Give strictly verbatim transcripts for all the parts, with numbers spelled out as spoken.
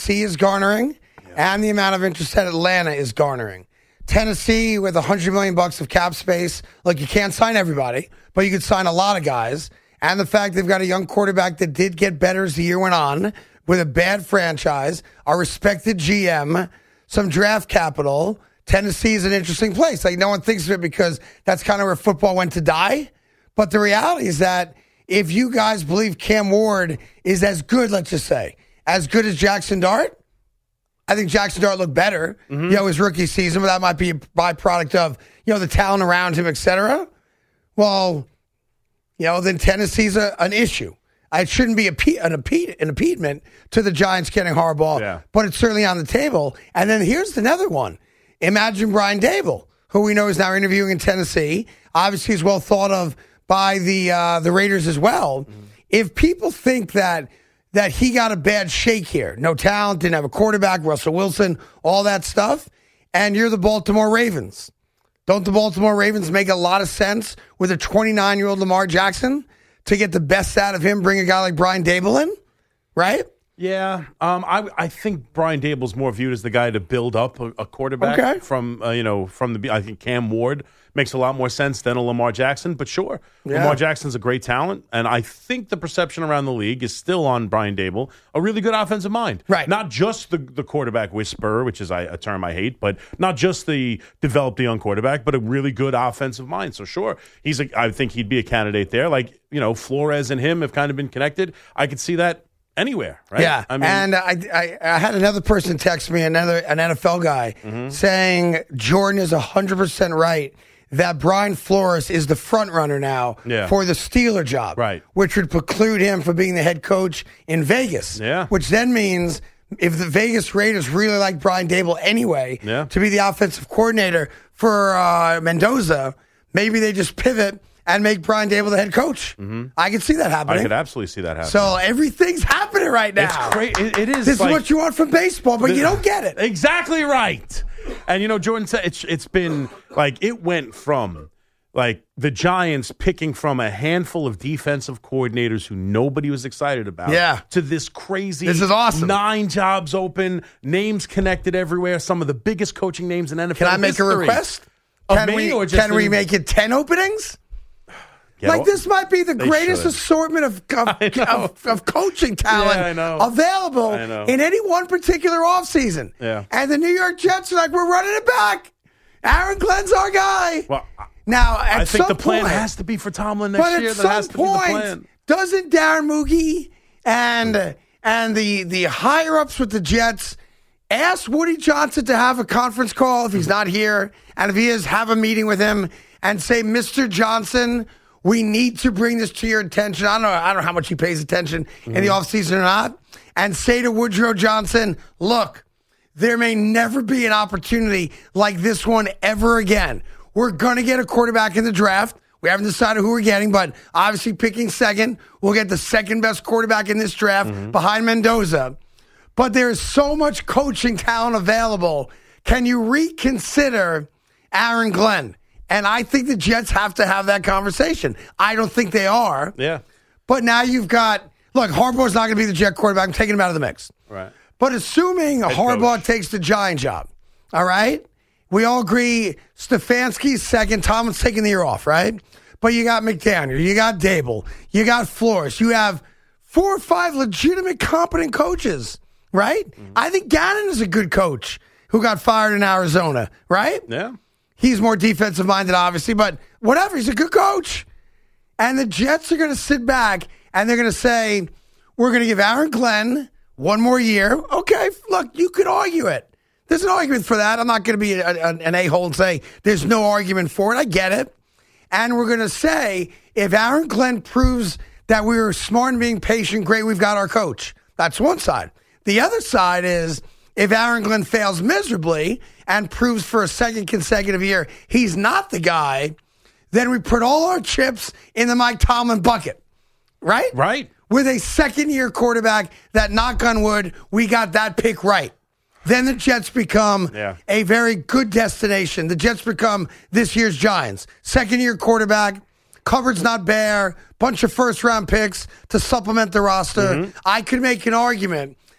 Tennessee is garnering yeah. and the amount of interest that Atlanta is garnering. Tennessee with one hundred million bucks of cap space. Look, you can't sign everybody, but you could sign a lot of guys. And the fact they've got a young quarterback that did get better as the year went on with a bad franchise, a respected G M, some draft capital. Tennessee is an interesting place. Like, no one thinks of it because that's kind of where football went to die. But the reality is that if you guys believe Cam Ward is as good, let's just say, as good as Jackson Dart, I think Jackson Dart looked better, mm-hmm. you know, his rookie season, but that might be a byproduct of, you know, the talent around him, et cetera. Well, you know, then Tennessee's a, an issue. It shouldn't be a, an, impede, an impediment to the Giants getting Harbaugh, yeah. but it's certainly on the table. And then here's another one. Imagine Brian Daboll, who we know is now interviewing in Tennessee. Obviously, he's well thought of by the uh, the Raiders as well. Mm-hmm. If people think that that he got a bad shake here, no talent, didn't have a quarterback, Russell Wilson, all that stuff, and you're the Baltimore Ravens, don't the Baltimore Ravens make a lot of sense with a twenty-nine-year-old Lamar Jackson to get the best out of him, bring a guy like Brian Daboll in, right? Yeah, um, I I think Brian Daboll's more viewed as the guy to build up a, a quarterback okay. from uh, you know from the. I think Cam Ward makes a lot more sense than a Lamar Jackson, but sure, yeah. Lamar Jackson's a great talent, and I think the perception around the league is still on Brian Daboll, a really good offensive mind, right? Not just the the quarterback whisperer, which is a term I hate, but not just the develop the young quarterback, but a really good offensive mind. So sure, he's a, I think he'd be a candidate there. Like you know, Flores and him have kind of been connected. I could see that. Anywhere, right? Yeah, I mean, and I, I, I had another person text me, another an N F L guy, mm-hmm. saying Jordan is one hundred percent right that Brian Flores is the front runner now yeah. for the Steeler job, right? Which would preclude him from being the head coach in Vegas. Yeah. Which then means if the Vegas Raiders really like Brian Daboll anyway yeah. to be the offensive coordinator for uh, Mendoza, maybe they just pivot and make Brian Daboll the head coach. Mm-hmm. I can see that happening. I could absolutely see that happening. So everything's happening right now. It's great. It, it is. This like, is what you want from baseball, but the, you don't get it. Exactly right. And, you know, Jordan said it's it's been like it went from like the Giants picking from a handful of defensive coordinators who nobody was excited about yeah. to this crazy this is awesome. nine jobs open, names connected everywhere, some of the biggest coaching names in N F L Can I make history. a request? Of Can, me, we, or just can we in, make it ten openings? Get like off. this might be the greatest should. assortment of of, of of coaching talent yeah, I know. available I know. in any one particular offseason. Yeah. And the New York Jets are like, we're running it back. Aaron Glenn's our guy. Well, now, at I think some the plan point, has to be for Tomlin next but year. at That some has to point, be the plan. Doesn't Darren Moogie and and the the higher ups with the Jets ask Woody Johnson to have a conference call if he's not here, and if he is, have a meeting with him and say, Mister Johnson, we need to bring this to your attention. I don't know, I don't know how much he pays attention mm-hmm. in the offseason or not, and say to Woodrow Johnson, look, there may never be an opportunity like this one ever again. We're going to get a quarterback in the draft. We haven't decided who we're getting, but obviously picking second, we'll get the second best quarterback in this draft mm-hmm. behind Mendoza. But there's so much coaching talent available. Can you reconsider Aaron Glenn? And I think the Jets have to have that conversation. I don't think they are. Yeah. But now you've got, look, Harbaugh's not going to be the Jet quarterback. I'm taking him out of the mix. Right. But assuming Head Harbaugh coach. takes the Giant job, all right? We all agree Stefanski's second, Tomlin's taking the year off, right? But you got McDaniel, you got Daboll, you got Flores. You have four or five legitimate, competent coaches, right? Mm-hmm. I think Gannon is a good coach who got fired in Arizona, right? Yeah. He's more defensive-minded, obviously, but whatever. He's a good coach. And the Jets are going to sit back, and they're going to say, we're going to give Aaron Glenn one more year. Okay, look, you could argue it. There's an argument for that. I'm not going to be a, a, an a-hole and say there's no argument for it. I get it. And we're going to say, if Aaron Glenn proves that we were smart and being patient, great, we've got our coach. That's one side. The other side is, if Aaron Glenn fails miserably and proves for a second consecutive year he's not the guy, then we put all our chips in the Mike Tomlin bucket, right? Right. With a second-year quarterback that, knock on wood, we got that pick right. Then the Jets become yeah. a very good destination. The Jets become this year's Giants. Second-year quarterback, cupboard's not bare, bunch of first-round picks to supplement the roster. Mm-hmm. I could make an argument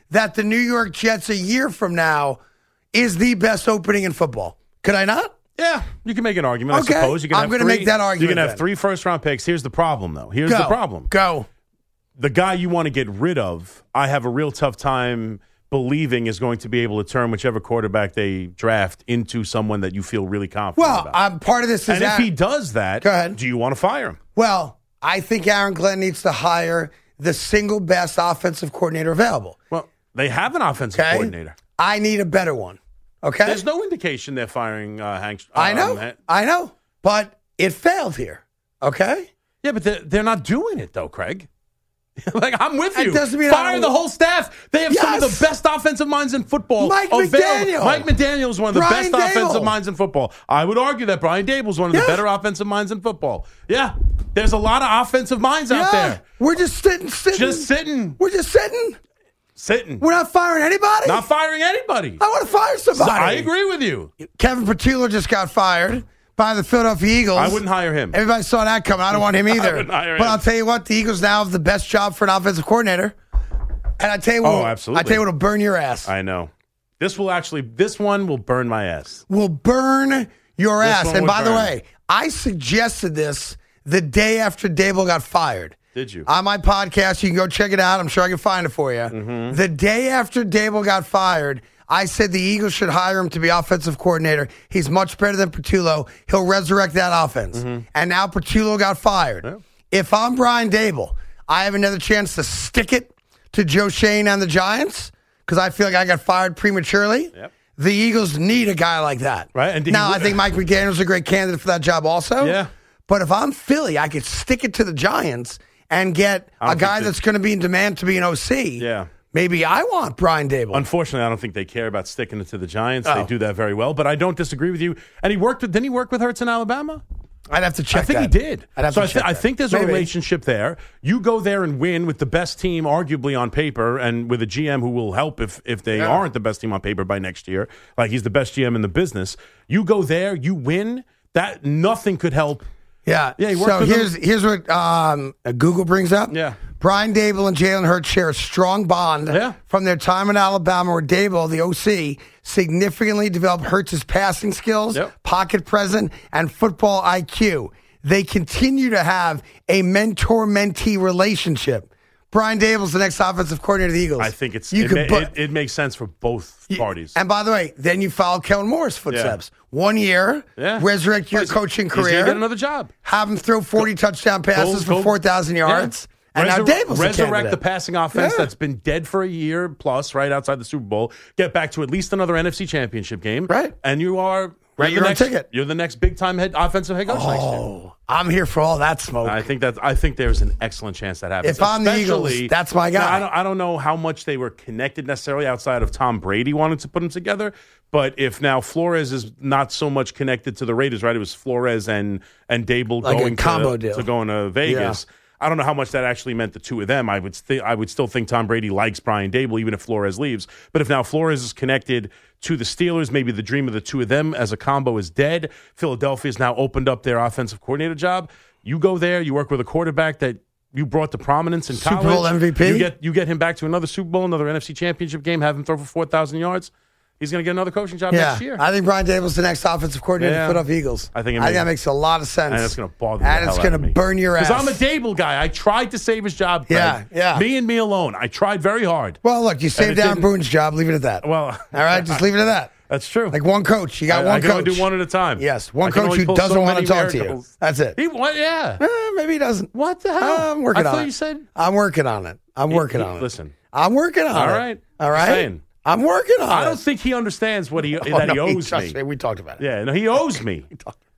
that the New York Jets a year from now is the best opening in football. Could I not? Yeah, you can make an argument, Okay. I suppose. You can I'm going gonna to make that argument You can have then. three first-round picks. Here's the problem, though. Here's Go. the problem. Go. The guy you want to get rid of, I have a real tough time believing is going to be able to turn whichever quarterback they draft into someone that you feel really confident Well, about. I'm part of this is and if Aaron- he does that, Go ahead. do you want to fire him? Well, I think Aaron Glenn needs to hire the single best offensive coordinator available. Well, they have an offensive Okay? coordinator. I need a better one. Okay? There's no indication they're firing uh, Hank. I um, know. Ha- I know. But it failed here. Okay? Yeah, but they're, they're not doing it, though, Craig. Like, I'm with That you. doesn't mean I Fire don't- the whole staff. They have some of Yes. the best offensive minds in football. Mike available. McDaniel. Mike McDaniel is one of the Brian best Dable. offensive minds in football. I would argue that Brian Dable is one of Yeah. the better offensive minds in football. Yeah, there's a lot of offensive minds out Yeah. there. We're just sitting, sitting. Just sitting, We're just sitting. sitting, We're not firing anybody. not firing anybody. I want to fire somebody. I agree with you. Kevin Petrillo just got fired by the Philadelphia Eagles. I wouldn't hire him. Everybody saw that coming. I don't want him either. wouldn't hire but him. I'll tell you what, the Eagles now have the best job for an offensive coordinator. And I tell you what, Oh, absolutely. I tell you what'll burn your ass. I know. This will actually. This one will burn my ass. will burn your This ass. one And would by the burn. way, I suggested this the day after Dable got fired. Did you? On my podcast, you can go check it out. I'm sure I can find it for you. Mm-hmm. The day after Dable got fired, I said the Eagles should hire him to be offensive coordinator. He's much better than Petrillo. He'll resurrect that offense. And now Petrillo got fired. Mm-hmm. Yeah. If I'm Brian Dable, I have another chance to stick it to Joe Shane and the Giants because I feel like I got fired prematurely. Yep. The Eagles need a guy like that. Right, and he now, would- I think Mike McDaniel's a great candidate for that job also. Yeah. But if I'm Philly, I could stick it to the Giants and get I a don't guy think that- that's going to be in demand to be an O C. Yeah. Maybe I want Brian Dable. Unfortunately, I don't think they care about sticking it to the Giants. Oh. They do that very well, but I don't disagree with you. And he worked with. Didn't he work with Hurts in Alabama? I'd have to check I think that. he did. I'd have so to I, thi- check I that. think there's Maybe. a relationship there. You go there and win with the best team, arguably on paper, and with a G M who will help if if they Yeah. aren't the best team on paper by next year. Like he's the best G M in the business. You go there, you win. That nothing could help. Yeah. Yeah, he worked so with here's him. here's what um, Google brings up. Yeah. Brian Dable and Jalen Hurts share a strong bond Yeah. from their time in Alabama, where Dable, the O C, significantly developed Hurts' passing skills, Yep. pocket presence, and football I Q. They continue to have a mentor-mentee relationship. Brian Dable's the next offensive coordinator of the Eagles. I think it's you it, could ma- put- it, it makes sense for both parties. And by the way, then you follow Kellen Moore's footsteps. One year, Yeah. resurrect your He's- coaching he's gonna career, get another job. have him throw forty touchdown passes Go- go- for four thousand yards, Yeah. and now Resur- Dable's a resurrect candidate. the passing offense Yeah. that's been dead for a year plus, right outside the Super Bowl. Get back to at least another N F C Championship game, Right. And you are Right, you're you're the on next, ticket. You're the next big time head offensive head coach next year. Oh, I'm here for all that smoke. I think that I think there's an excellent chance that happens. If I'm the Especially- Eagles, that's my guy. Now, I don't, I don't know how much they were connected necessarily outside of Tom Brady wanting to put them together. But if now Flores is not so much connected to the Raiders, right? It was Flores and and Dable Like a going combo to, deal. to going to Vegas. I don't know how much that actually meant the two of them. I would st- I would still think Tom Brady likes Brian Dable, even if Flores leaves. But if now Flores is connected to the Steelers, maybe the dream of the two of them as a combo is dead. Philadelphia's now opened up their offensive coordinator job. You go there, you work with a quarterback that you brought to prominence in Super college. Bowl M V P? You get you get him back to another Super Bowl, another N F C Championship game, have him throw for four thousand yards. He's going to get another coaching job yeah, next year. I think Brian Dable's the next offensive coordinator Yeah. of the Philadelphia Eagles. I think it I think may- that makes a lot of sense. And it's going to bother the And hell it's out going of to me. burn your ass. Because I'm a Dable guy. I tried to save his job, Craig. Yeah, yeah. Me and me alone. I tried very hard. Well, look, you saved it Aaron didn't- Boone's job. Leave it at that. Well, all right, just leave it at that. That's true. Like one coach. You got I, one I can coach. only do one at a time. Yes, one I can coach only who pull doesn't so want to many talk to you. miracles. That's it. He, what, yeah. Eh, maybe he doesn't. What the hell? I'm working I on it. thought you said. I'm working on it. I'm working he- on it. listen. I'm working on All it. right. All right. Saying. I'm working on I it. don't think he understands what he Oh, that he no, owes trust me. We talked about it. Yeah, no, he owes me.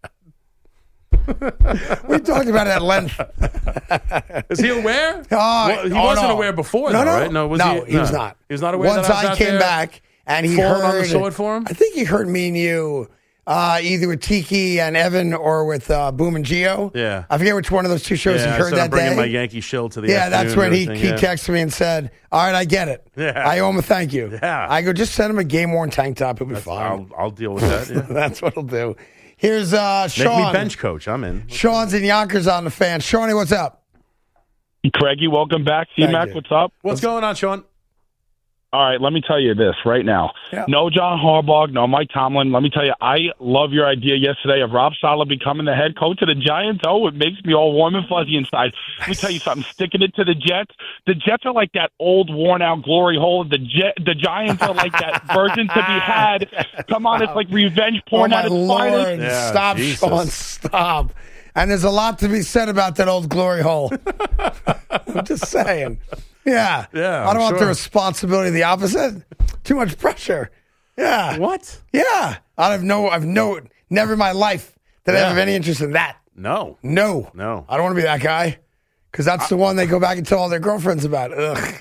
We talked about it at length. Is he aware? Oh, Well, he oh, wasn't no. aware before, no, though, no. right? No, was no, he, he was not. He was not aware Once that I, was I out came there back and he falling heard on the sword for him? I think he heard me and you uh, either with Tiki and Evan or with uh, Boom and Geo. Yeah. I forget which one of those two shows Yeah, he I heard said I'm that bringing day. my Yankee shill to the Yeah, that's afternoon when he, and he everything, yeah. texted me and said, all right, I get it. Yeah. I owe him a thank you. Yeah. I go, just send him a game-worn tank top. He'll be fine. I'll, I'll deal with that. Yeah. That's what he'll do. Here's uh, Make Sean. me bench coach. I'm in. Sean's in Yonkers on the fan. Shawnee, what's up? Craigie, welcome back. Thank C-Mac, you. what's up? What's going on, Sean? All right, let me tell you this right now. Yeah. No John Harbaugh, no Mike Tomlin. Let me tell you, I love your idea yesterday of Rob Saleh becoming the head coach of the Giants. Oh, it makes me all warm and fuzzy inside. Let me tell you something. Sticking it to the Jets. The Jets are like that old, worn-out glory hole. The Jet, the Giants are like that version to be had. Come on, it's like revenge porn oh, at its Lord. finest. Yeah, Stop, Jesus. Sean, stop. And there's a lot to be said about that old glory hole. I'm just saying. Yeah. Yeah, I don't I'm want the sure. responsibility of the opposite. Too much pressure. Yeah. What? Yeah. I have no, I've no, never in my life did I Yeah. have any interest in that. No. No. No. I don't want to be that guy because that's the one they go back and tell all their girlfriends about. Ugh.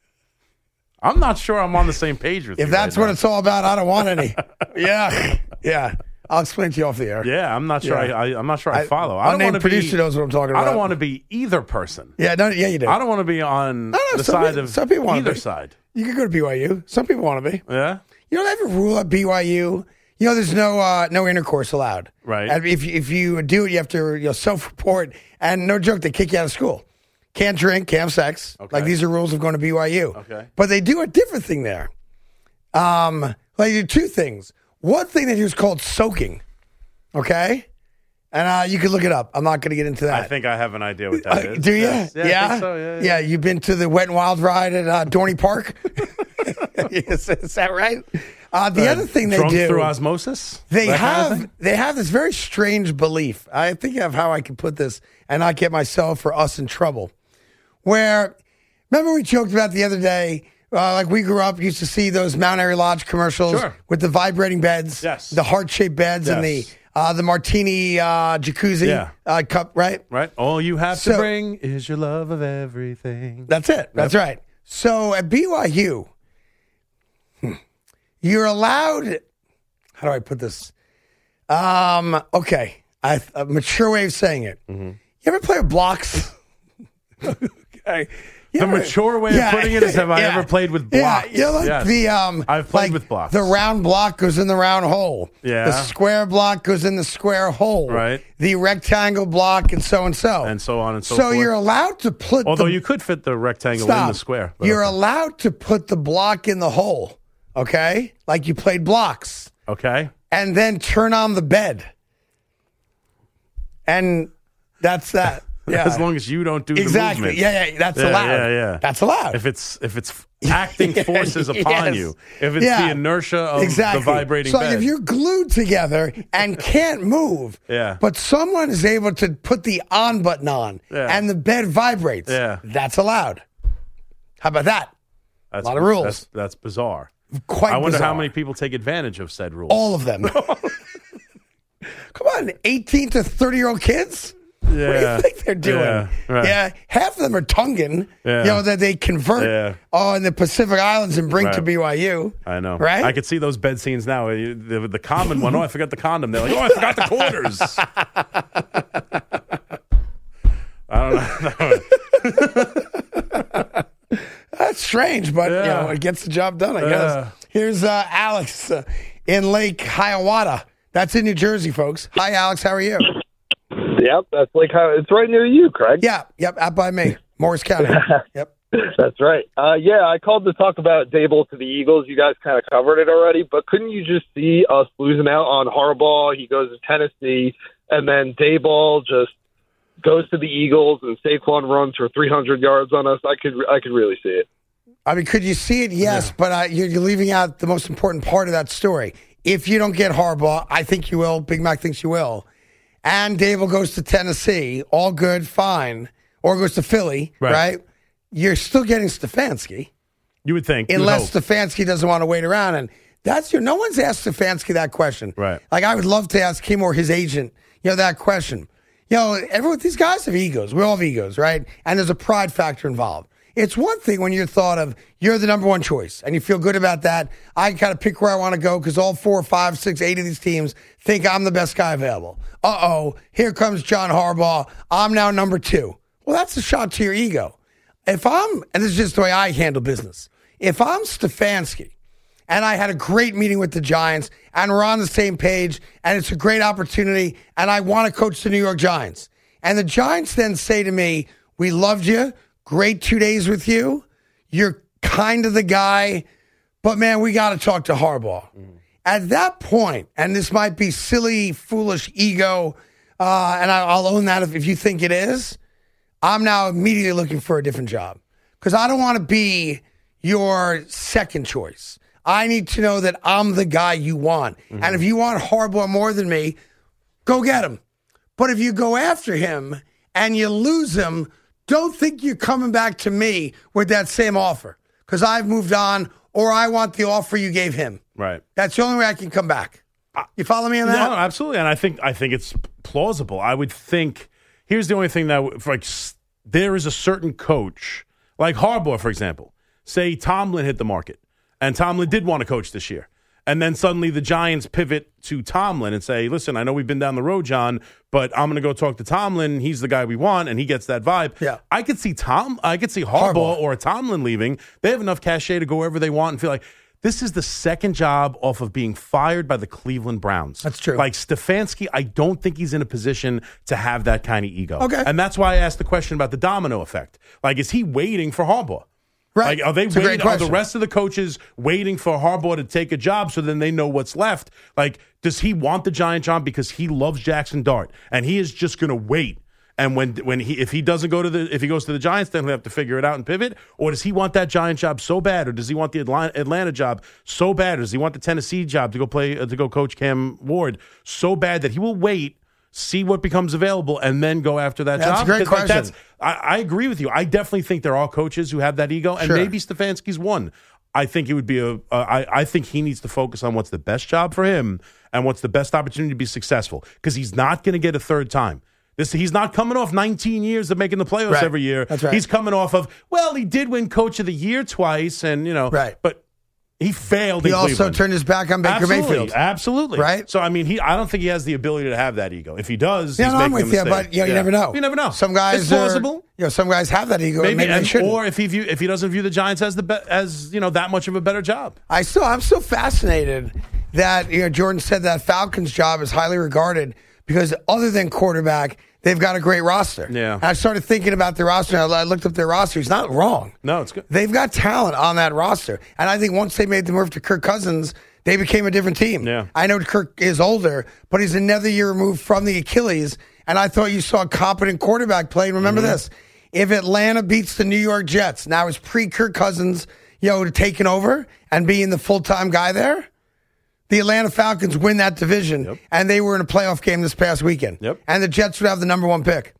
I'm not sure I'm on the same page with you. If that's right what now. it's all about, I don't want any. Yeah. Yeah. I'll explain to you off the air. Yeah, I'm not sure. Yeah. I, I, I'm not sure I, I- follow. I don't unnamed want to be. producer knows what I'm talking I about. don't want to be either person. Yeah, no, yeah, you do. I don't want to be on no, the some side people- of some people wanna either be. side. You could go to B Y U. Some people want to be. Yeah. You know, they have a rule at B Y U. You know, there's no uh, no intercourse allowed. Right. And if if you do it, you have to you know, self-report. And no joke, they kick you out of school. Can't drink, can't have sex. Okay. Like these are rules of going to B Y U. Okay. But they do a different thing there. Um, well, they do two things. One thing they do is called soaking. Okay. And uh, you can look it up. I'm not going to get into that. I think I have an idea what that Uh, is. do you? Yes. Yeah. Yeah. I think so. Yeah, yeah. Yeah, you've been to the Wet and Wild ride at uh, Dorney Park. is, is that right? Uh, the Uh, other thing they drunk do through osmosis. they That kind of have thing? they have this very strange belief. I think of how I can put this and not get myself or us in trouble. Where remember we joked about the other day, uh, like we grew up, used to see those Mount Airy Lodge commercials Sure. with the vibrating beds, Yes. the heart shaped beds, and the Yes. uh, the martini uh, jacuzzi Yeah. uh, cup, right? Right. All you have So- to bring is your love of everything. That's it. That's right. So at B Y U, hmm, you're allowed. How do I put this? Um. Okay. I, a mature way of saying it. Mm-hmm. You ever play with blocks? okay. You The ever- mature way of putting it is, have I ever played with blocks? Yeah, you know, like Yes. the um, I've played like with blocks. The round block goes in the round hole. Yeah. The square block goes in the square hole. Right. The rectangle block and so and so. And so on and so, so forth. you're allowed to put. Although the, you could fit the rectangle Stop. in the square. but You're okay. allowed to put the block in the hole, okay? Like you played blocks, Okay. and then turn on the bed. And that's that. Yeah. As long as you don't do exactly. the movement. Yeah, yeah, that's Yeah, allowed. yeah, yeah. That's allowed. If it's if it's acting forces upon Yes. you, if it's Yeah. the inertia of exactly. the vibrating so bed. like if you're glued together and can't move, Yeah. but someone is able to put the on button on Yeah. and the bed vibrates, Yeah. that's allowed. How about that? that's, a lot of rules. That's, that's bizarre. Quite I wonder bizarre. how many people take advantage of said rules. All of them. Come on, eighteen to thirty year old kids? What do Yeah. you think they're doing? Yeah, right. Yeah, half of them are Tongan, Yeah. you know, that they convert Yeah. oh, in the Pacific Islands and bring to Right. B Y U. I know. Right? I could see those bed scenes now. You- The, the common one, oh, I forgot the condom. They're like, oh, I forgot the quarters. I don't know. That's strange, but you Yeah. know, it gets the job done, I Yeah. guess. Here's uh, Alex uh, in Lake Hiawatha. That's in New Jersey, folks. Hi, Alex. How are you? Yep, that's like how it's right near you, Craig. Yeah, yep, out by me. Morris County. Yep. That's right. Uh, yeah, I called to talk about Dable to the Eagles. You guys kind of covered it already, but couldn't you just see us losing out on Harbaugh? He goes to Tennessee, and then Dable just goes to the Eagles, and Saquon runs for three hundred yards on us. I could, I could really see it. I mean, could you see it? Yes, but uh, you're, you're leaving out the most important part of that story. If you don't get Harbaugh, I think you will. Big Mac thinks you will. And Dable goes to Tennessee, all good, fine. Or goes to Philly, right? Right. You're still getting Stefanski, You would think. you would unless hope. Stefanski doesn't want to wait around. And that's your. No one's asked Stefanski that question. Right. Like I would love to ask him or his agent, you know, that question. You know, everyone. These guys have egos. We all have egos, right? And there's a pride factor involved. It's one thing when you're thought of, you're the number one choice, and you feel good about that. I kind of pick where I want to go because all four, five, six, eight of these teams think I'm the best guy available. Uh-oh, here comes John Harbaugh. I'm now number two. Well, that's a shot to your ego. If I'm, and this is just the way I handle business, if I'm Stefanski and I had a great meeting with the Giants and we're on the same page and it's a great opportunity and I want to coach the New York Giants, and the Giants then say to me, we loved you, great two days with you, you're kind of the guy, but man, we got to talk to Harbaugh. Mm. At that point, and this might be silly, foolish ego, uh, and I, I'll own that if, if you think it is, I'm now immediately looking for a different job because I don't want to be your second choice. I need to know that I'm the guy you want. Mm-hmm. And if you want Harbaugh more than me, go get him. But if you go after him and you lose him, don't think you're coming back to me with that same offer because I've moved on or I want the offer you gave him. Right. That's the only way I can come back. You follow me on that? No, absolutely. And I think I think it's plausible. I would think here's the only thing that like there is a certain coach like Harbaugh, for example. Say Tomlin hit the market, and Tomlin did want to coach this year. And then suddenly the Giants pivot to Tomlin and say, listen, I know we've been down the road, John, but I'm going to go talk to Tomlin. He's the guy we want, and he gets that vibe. Yeah. I could see Tom. I could see Harbaugh, Harbaugh or Tomlin leaving. They have enough cachet to go wherever they want and feel like this is the second job off of being fired by the Cleveland Browns. That's true. Like Stefanski, I don't think he's in a position to have that kind of ego. Okay. And that's why I asked the question about the domino effect. Like, is he waiting for Harbaugh? Right. Like, are they it's waiting? Are the rest of the coaches waiting for Harbaugh to take a job so then they know what's left? Like, does he want the Giant job because he loves Jackson Dart and he is just going to wait? And when when he if he doesn't go to the if he goes to the Giants, then he'll have to figure it out and pivot. Or does he want that Giant job so bad, or does he want the Atlanta job so bad, or does he want the Tennessee job to go play uh, to go coach Cam Ward so bad that he will wait, see what becomes available, and then go after that that's job? That's a great question. Like, that's, I, I agree with you. I definitely think there are coaches who have that ego, and sure. maybe Stefanski's one. I think it would be a. Uh, I, I think he needs to focus on what's the best job for him and what's the best opportunity to be successful because he's not going to get a third time. This, he's not coming off nineteen years of making the playoffs right. every year. That's right. He's coming off of, well, he did win Coach of the Year twice, and, you know, right. but he failed he in also Cleveland. turned his back on Baker absolutely, Mayfield. Absolutely. Right? So, I mean, he. I don't think he has the ability to have that ego. If he does, yeah, he's no, making I'm with a you, mistake. but you, know, you yeah. never know. You never know. Some guys it's are, plausible. You know, some guys have that ego, maybe, and maybe and, they shouldn't. Or if he view, if he doesn't view the Giants as the be, as you know that much of a better job. I still, I'm still fascinated that you know Jordan said that Falcons job is highly regarded because other than quarterback, they've got a great roster. Yeah. And I started thinking about their roster. And I looked up their roster. He's not wrong. No, it's good. They've got talent on that roster. And I think once they made the move to Kirk Cousins, they became a different team. Yeah. I know Kirk is older, but he's another year removed from the Achilles. And I thought you saw a competent quarterback play. And remember mm-hmm. this. If Atlanta beats the New York Jets, now it's pre-Kirk Cousins, you know, taking over and being the full-time guy there, the Atlanta Falcons win that division, yep. and they were in a playoff game this past weekend. Yep. And the Jets would have the number one pick.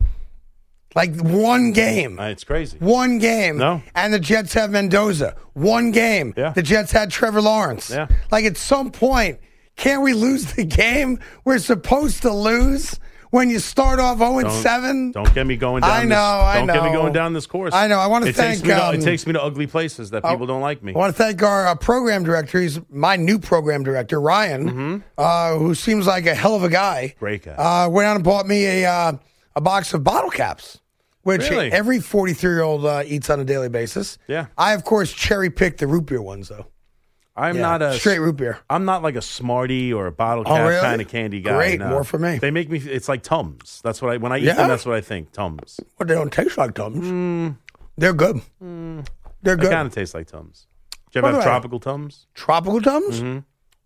Like one game. Uh, it's crazy. One game. No. And the Jets have Mendoza. One game. Yeah. The Jets had Trevor Lawrence. Yeah. Like at some point, can't we lose the game we're supposed to lose when you start off oh and seven? Don't get me going down I know, this, I Don't know. get me going down this course. I know. I want to it thank... Takes me to, um, it takes me to ugly places that people don't like me. I want to thank our uh, program director. He's my new program director, Ryan, mm-hmm. uh, who seems like a hell of a guy. Great guy. Uh, went out and bought me a uh, a box of bottle caps, which Really? every forty-three-year-old uh, eats on a daily basis. Yeah. I, of course, cherry-picked the root beer ones, though. I'm Yeah, not a straight root beer. I'm not like a Smartie or a bottle Oh, cap really? kind of candy guy. Great, no. more for me. They make me. It's like Tums. That's what I when I eat Yeah? them. That's what I think. Tums. But they don't taste like Tums. Mm. They're good. Mm. They're They good. kind of taste like Tums. Do you What ever have about- tropical Tums? Tropical Tums? Mm-hmm.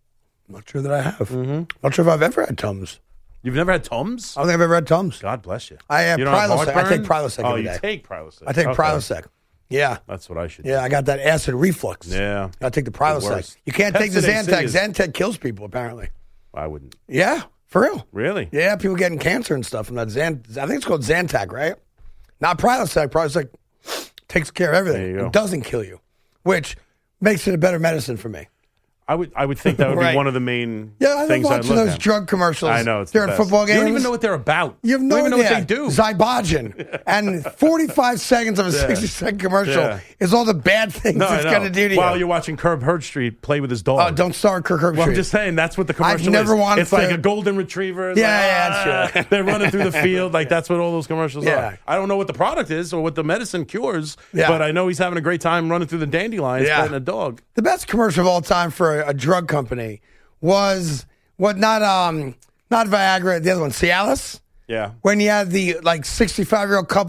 Not sure that I have. Mm-hmm. Not sure if I've ever had Tums. You've never had Tums? I don't think I've ever had Tums. God bless you. I have You don't have Prilosec. I heartburn? take Prilosec Oh, every you day. take Prilosec. I take Okay. Prilosec. Yeah. That's what I should do. Yeah, I got that acid reflux. Yeah. I take the The Prilosec. worst. You can't take the Pepsi-Day Zantac. is- Zantac kills people, apparently. I wouldn't. Yeah, for real. Really? Yeah, people getting cancer and stuff from that Zant. I think it's called Zantac, right? Not Prilosec. Prilosec takes care of everything. There you go. It doesn't kill you, which makes it a better medicine for me. I would I would think that would Right. be one of the main Yeah, I love things I'd watching look those at. drug commercials. I know. It's the during best. football games. You don't even know what they're about. You have no don't even idea. know what they do. Zybogen. And forty-five seconds of a Yeah. sixty-second commercial Yeah. is all the bad things No, it's I going know. to do to While you. you're watching Curb Herbstreit play with his dog. Oh, don't start Kirk Herbstreit. Well, I'm just saying that's what the commercial I've never is. wanted It's like to- a golden retriever. It's Yeah, like, yeah, that's ah, true. They're running through the field. Like that's what all those commercials Yeah. are. I don't know what the product is or what the medicine cures, Yeah. but I know he's having a great time running through the dandelions Yeah. petting a dog. The best commercial of all time for a, a drug company was what not um not Viagra, the other one, Cialis. Yeah. When you had the like sixty-five year old couple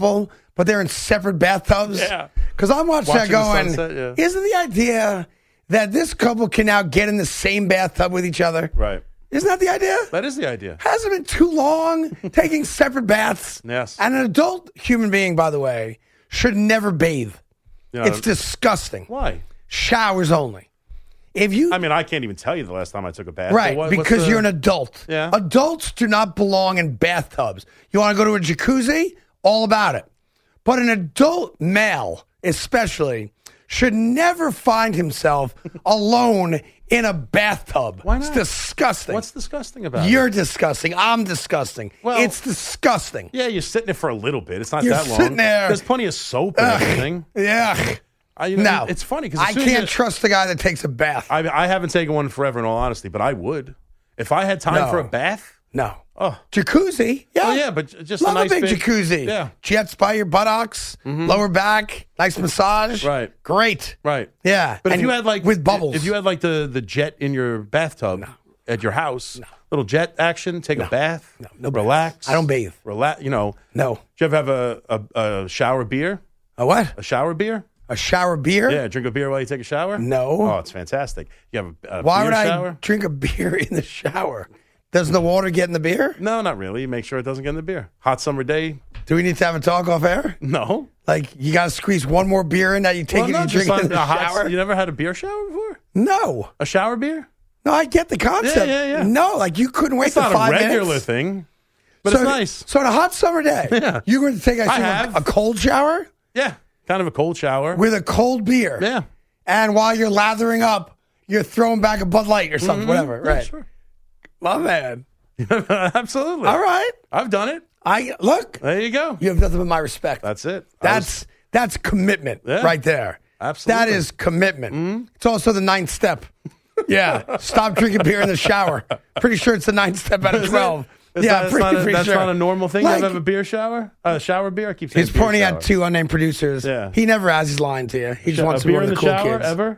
but they're in separate bathtubs. Yeah. Because I'm watching, Watching that the going, sunset, yeah. isn't the idea that this couple can now get in the same bathtub with each other? Right. Isn't that the idea? That is the idea. Hasn't been too long taking separate baths. Yes. And an adult human being, by the way, should never bathe. You know, It's disgusting. why? Showers only. If you I mean, I can't even tell you the last time I took a bath. Right, but what- what's because the- you're an adult. Yeah. Adults do not belong in bathtubs. You want to go to a jacuzzi? All about it. But an adult male, especially, should never find himself alone in a bathtub. Why not? It's disgusting. What's disgusting about You're it? disgusting. I'm disgusting. Well- it's disgusting. Yeah, you're sitting there for a little bit. It's not You're that long. sitting there. There's plenty of soap and Ugh. everything. Yeah. I, you know, No. It's funny because I can't trust the guy that takes a bath. I, I haven't taken one forever, in all honesty, but I would. If I had time No. for a bath, no. oh, Jacuzzi? Yeah. oh yeah, but j- just Love a nice a big, big jacuzzi. Yeah, Jets by your buttocks, lower back, nice massage. Right. Great. right. Yeah. But if And you had like with bubbles. if you had like the the jet in your bathtub at your house, little jet action, take a bath, No, no bath. relax. I don't bathe. Relax. You know. No. Do you ever have a, a, a shower beer? A what? A shower beer? A shower beer? Yeah, drink a beer while you take a shower. No. Oh, it's fantastic. You have a, a Why beer would I shower? drink a beer in the shower? Doesn't the water get in the beer? No, not really. Make sure it doesn't get in the beer. Hot summer day? Do we need to have a talk off air? No. Like, you got to squeeze one more beer in that you take Well, it no, and you just drink it on in the a hot- shower? You never had a beer shower before? No. A shower beer? No, I get the concept. Yeah, yeah, yeah. No, like you couldn't wait It's for not five a regular minutes. thing, but so, it's nice. So on a hot summer day, Yeah. you're going to take I I assume, have. a, a cold shower Yeah, kind of a cold shower. with a cold beer. Yeah. And while you're lathering up, you're throwing back a Bud Light or something, whatever. Mm-hmm. Yeah, Right. sure. My man. Absolutely. All right. I've done it. I look, There you go. you have nothing but my respect. That's it. I That's that's commitment Yeah. right there. Absolutely. That is commitment. It's also the ninth step. Yeah. Stop drinking beer in the shower. Pretty sure it's the ninth step out of Is it? twelve. Is yeah, that, that's pretty, not a, pretty that's sure. not a normal thing. Like- you have a beer shower, a shower beer. I keep saying He's beer pointing shower. at two unnamed producers. Yeah. He never has. He's lying to you. He just a wants to be beer one in of the, the cool shower kids. ever.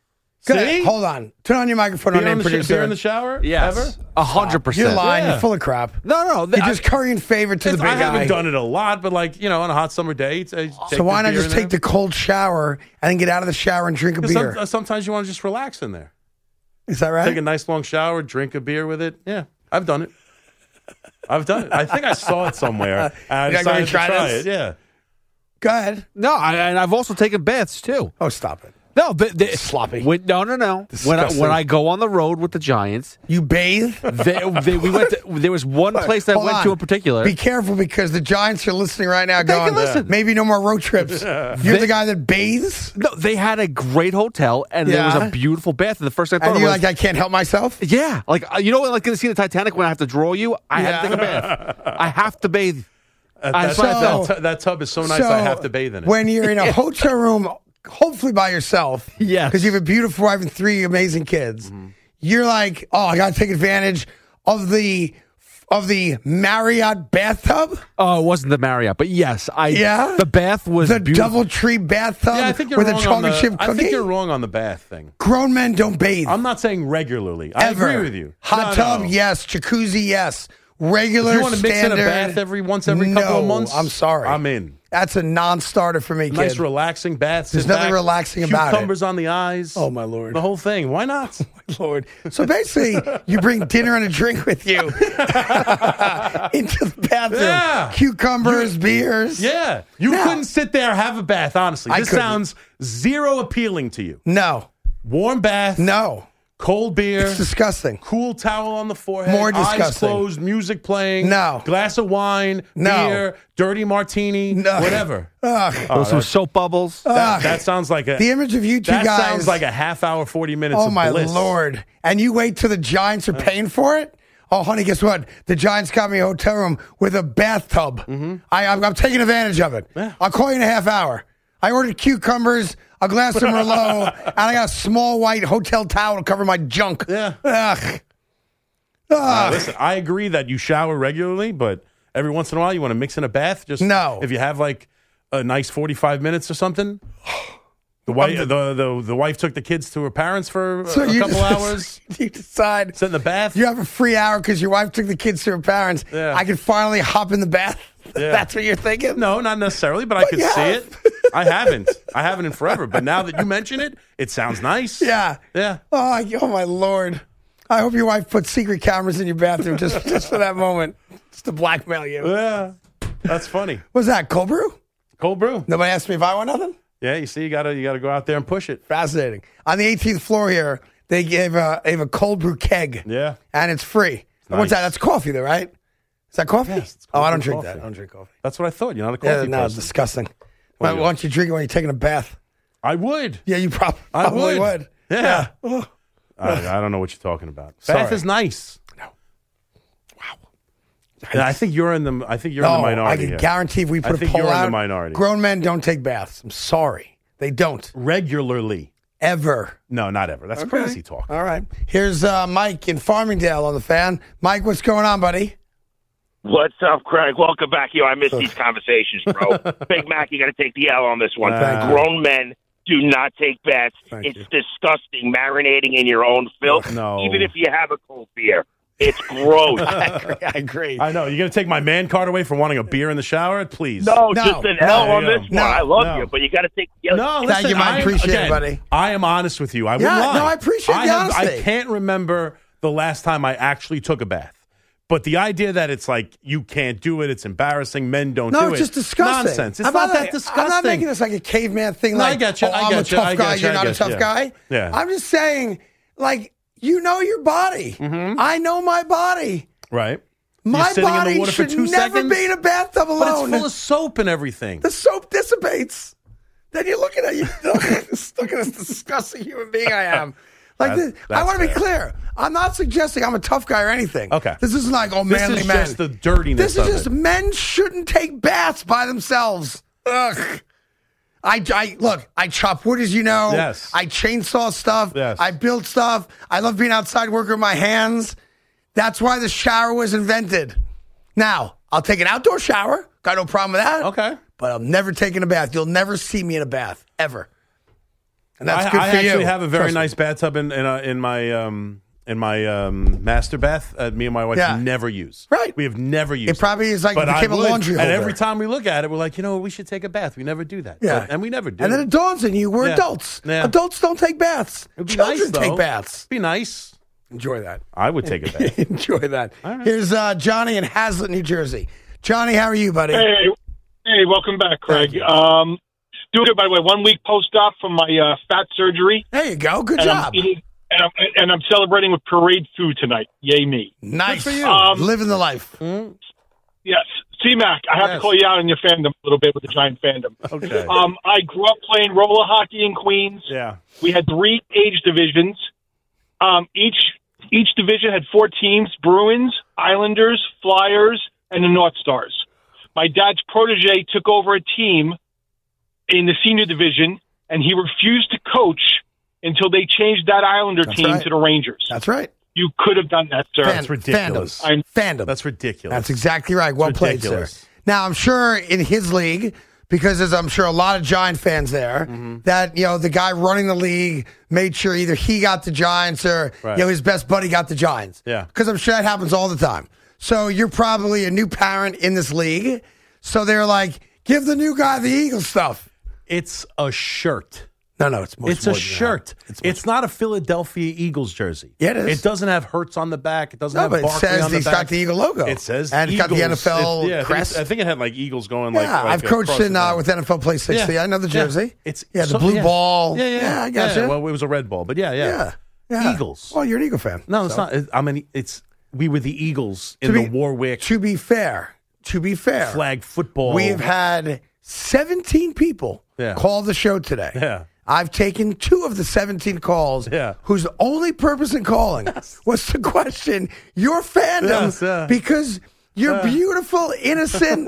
Go See? ahead. Hold on. Turn on your microphone, Beer, unnamed in the sh- producer. beer in the shower. Yes, Ever? a hundred percent. You're lying. Yeah. You're full of crap. No, no, You're I- just currying favor to the It's- big I haven't guy. done it a lot, but like you know, on a hot summer day, it's, uh, take So why the not beer just in take the cold shower and then get out of the shower and drink a there. beer? Some- uh, sometimes you want to just relax in there. Is that right? Take a nice long shower, drink a beer with it. Yeah, I've done it. I've done it. I think I saw it somewhere. And I You gotta go decided to try try this? it. Yeah. Go ahead. no, I, and I've also taken baths too. Oh, stop it. No, but they, Sloppy. When, no, no, no. When I, Disgusting. when I go on the road with the Giants, You bathe? they, they, we went. To, there was one place I Hold went on. to in particular. Be careful because the Giants are listening right now They going, can listen. maybe no more road trips. You're the guy that bathes? no, they had a great hotel and there was Yeah. a beautiful bath. And the first thing I thought And of you're was, like, I can't help myself? yeah, like uh, you know, like going to see the Titanic when I have to draw you. I have to Yeah. take a bath. I have to bathe. Uh, I that, saw that, So- that, that tub is so nice. So, I have to bathe in it. When you're in a hotel room, hopefully by yourself, Yes. because you have a beautiful wife and three amazing kids, Mm-hmm. you're like, oh, I got to take advantage of the of the Marriott bathtub, Oh, it wasn't the Marriott, but yes, I. Yeah? the bath was the beautiful. DoubleTree bathtub yeah, I think you're with a wrong on chocolate the, chip I cookie. think you're wrong on the bath thing. Grown men don't bathe. I'm not saying regularly. I Ever. agree with you. Hot No, tub, no. yes. Jacuzzi, yes. Regular If you want to mix in a standard. bath every once every couple no, of months, I'm sorry. I'm in. That's a non-starter for me, kid. Nice relaxing bath. There's sit nothing back, relaxing about it. Cucumbers on the eyes. Oh, my Lord. The whole thing. Why not? Lord. So basically, you bring dinner and a drink with you into the bathroom. Yeah. Cucumbers, beers. Yeah. You No. couldn't sit there, have a bath, honestly. I This couldn't. sounds zero appealing to you. No. Warm bath, No. cold beer, It's disgusting. cool towel on the forehead, More eyes disgusting. closed, music playing, No. glass of wine, No. beer, dirty martini, No. whatever. Ugh. Those some soap bubbles. That, Ugh. that sounds like a The image of you two that guys. sounds like a half hour, forty minutes Oh, of my bliss. Lord. And you wait till the Giants are paying for it? Oh, honey, guess what? The Giants got me a hotel room with a bathtub. Mm-hmm. I, I'm, I'm taking advantage of it. I'll call you in a half hour. I ordered cucumbers, a glass of Merlot, and I got a small white hotel towel to cover my junk. Yeah. Ugh. Uh, Ugh. listen, I agree that you shower regularly, but every once in a while you want to mix in a bath. Just No. if you have like a nice forty-five minutes or something. The wife, the, the the wife took the kids to her parents for a, So a you couple just- hours. You decide Sit in the bath. you have a free hour because your wife took the kids to her parents. Yeah. I can finally hop in the bath. Yeah. That's what you're thinking? No, not necessarily, but I could you see have. it. I haven't. I haven't in forever. But now that you mention it, it sounds nice. Yeah. Yeah. Oh, I- oh my Lord. I hope your wife put secret cameras in your bathroom just, just for that moment, just to blackmail you. Yeah. That's funny. What's that, cold brew? Cold brew. Nobody asked me if I want nothing? Yeah, you see, you gotta you gotta go out there and push it. Fascinating. On the eighteenth floor here, they gave a, they have a cold brew keg. Yeah. And it's free. Nice. What's that? That's coffee, though, right? Is that coffee? Yes, it's oh, I don't coffee, drink coffee. that. I don't drink coffee. That's what I thought. You're not a Yeah, coffee no, it's person. disgusting. Why, Well, why don't you drink it when you're taking a bath? I would. Yeah, you prob- I probably would. would. Yeah. Oh. I, I don't know what you're talking about. Sorry. Bath is nice. No. Wow. Yeah, I think you're in the. I think you're in No, the I minority. can here. guarantee if we I put a think poll you're in out, the minority. grown men don't take baths. I'm sorry. They don't. Regularly. Ever. No, not ever. That's Okay. crazy talk. All right. Here's uh, Mike in Farmingdale on the fan. Mike, what's going on, buddy? What's up, Craig? Welcome back. You know, I miss these conversations, bro. Big Mac, you got to take the L on this one. Thank you. Grown men do not take baths. Thank it's you. disgusting, marinating in your own filth. No. Even if you have a cold beer, it's gross. I agree. I agree. I know. You're gonna take my man card away for wanting a beer in the shower, please. no, No, just an no, L on no, this no, one. I love no. you, but you got to take the L. No, Thank listen, you, Mike. I, Appreciate it, again, buddy. I am honest with you. I Yeah, wouldn't lie. no, I appreciate I the have- I honesty. can't remember the last time I actually took a bath. But the idea that it's like you can't do it, it's embarrassing, men don't No, do it's it. just disgusting. Nonsense. It's I'm not that like- disgusting. I'm not making this like a caveman thing. No, I Like, get you, oh, I I'm get a you, tough I guy. get you, You're I not a get tough you. guy. Yeah. I'm just saying, like, you know your body. I know my body. Right. My You're sitting in body the water should for two never seconds. be in a bathtub But alone. it's full of soap and everything. The soap dissipates. Then you're looking at you. Look at this disgusting human being I am. Like That- this, I that's want to be fair. clear. I'm not suggesting I'm a tough guy or anything. Okay. This isn't like oh This manly is men. just the dirtiness This is of just it. men shouldn't take baths by themselves. Ugh. I, I look. I chop wood, as you know. Yes. I chainsaw stuff. Yes. I build stuff. I love being outside working with my hands. That's why the shower was invented. Now I'll take an outdoor shower. Got no problem with that. Okay. But I'm never taking a bath. You'll never see me in a bath ever. And that's I, good I for actually you. have a very Trust me. nice bathtub in in, uh, in my um in my um, master bath. Uh, me and my wife Yeah. never use. Right. We have never used. It probably is like But it became I a would, laundry holder. And every time we look at it, we're like, you know, we should take a bath. We never do that. Yeah. But- and we never do. And then it dawns on you, we're Yeah. adults. Yeah. Adults don't take baths. It'd be Children nice, though. take baths. Be nice. Enjoy that. I would take a bath. Enjoy that. All right. Here's uh, Johnny in Hazlet, New Jersey. Johnny, how are you, buddy? Hey, hey, welcome back, Craig. Thank you. Um, doing good, by the way. One week post-op from my uh, fat surgery, There you go. Good and job. I'm eating, and I'm, and I'm celebrating with parade food tonight. Yay me! Nice. Good for you. Um, Living the life. Yes, C-Mac. I have Yes. to call you out on your fandom a little bit with the Giant fandom. Okay. Um, I grew up playing roller hockey in Queens. Yeah. We had three age divisions. Um, each each division had four teams: Bruins, Islanders, Flyers, and the North Stars. My dad's protege took over a team in the senior division, and he refused to coach until they changed that Islander That's team right. to the Rangers. That's right. You could have done that, sir. Fan- ridiculous. Fandom. I'm- Fandom. That's ridiculous. That's exactly right. Well played, ridiculous. sir. Now, I'm sure in his league, because there's, I'm sure, a lot of Giant fans there, Mm-hmm. that, you know, the guy running the league made sure either he got the Giants or, Right. you know, his best buddy got the Giants. Yeah. Because I'm sure that happens all the time. So you're probably a new parent in this league. So they're like, give the new guy the Eagles stuff. It's a shirt. No, no, it's much It's more a than that. shirt. It's It's, much- not a Philadelphia Eagles jersey. Yeah, it is. It doesn't have Hertz on the back. It doesn't No, have but it Barkley says on the it's back. got the Eagle logo. It says And it's got the Eagles. N F L It- yeah, I think crest. it's- I think it had like Eagles going like. Yeah, like I've coached across the in uh, back. with N F L Play sixty. I know the Yeah. jersey. It's yeah, the so- blue yeah. ball. Yeah, yeah, yeah I got you. Well, it was a red ball, but yeah, yeah, yeah, yeah. Eagles. Well, you're an Eagle fan. No, it's So, not. I mean, it's we were the Eagles in To the be- Warwick To be fair, to be fair, flag football. we've had seventeen people Yeah. call the show today. Yeah. I've taken two of the seventeen calls Yeah. whose only purpose in calling was to question your fandom Yes, yeah. because your beautiful, innocent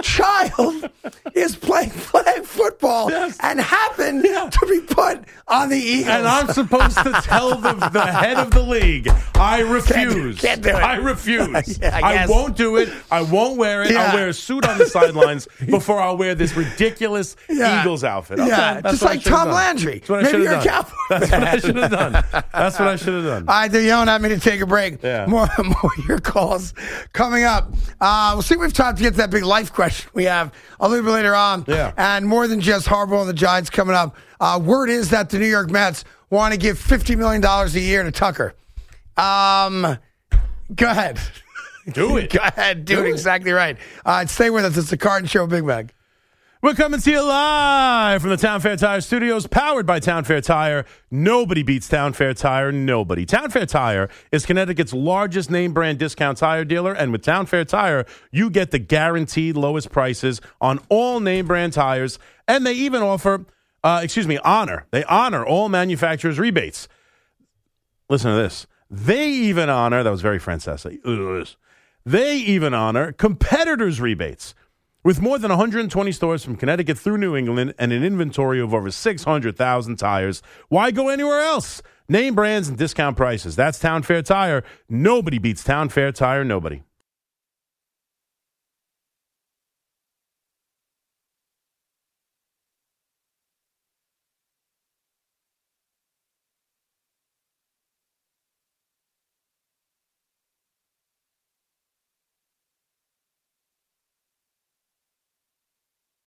child is playing flag football Yes. and happened to be put on the Eagles. And I'm supposed to tell the, the head of the league, I refuse. can't do it. I refuse. Yeah, I I, guess. won't do it. I won't wear it. Yeah. I'll wear a suit on the sidelines before I'll wear this ridiculous Yeah. Eagles outfit. Okay, Yeah, that's just what I like should've Tom done. Landry. That's what I Maybe should've you're a done. Cowboy That's what I should have done. That's what I should have done. All right, they're yelling at me to take a break. Yeah. More, more of your calls coming up. Uh, we'll see if we have time to get to that big life question. question we have a little bit later on. Yeah. And more than just Harbaugh and the Giants coming up, uh, word is that the New York Mets want to give fifty million dollars a year to Tucker. Um, go ahead. Do it. Go ahead. Do, Do it it. exactly right. Uh, stay with us. It's the Carton Show, Big Bag. We're coming to you live from the Town Fair Tire Studios, powered by Town Fair Tire. Nobody beats Town Fair Tire. Nobody. Town Fair Tire is Connecticut's largest name brand discount tire dealer, and with Town Fair Tire, you get the guaranteed lowest prices on all name brand tires, and they even offer, uh, excuse me, honor. They honor all manufacturers' rebates. Listen to this. They even honor, that was very Francesa, they even honor competitors' rebates. With more than one hundred twenty stores from Connecticut through New England and an inventory of over six hundred thousand tires, why go anywhere else? Name brands and discount prices. That's Town Fair Tire. Nobody beats Town Fair Tire. Nobody.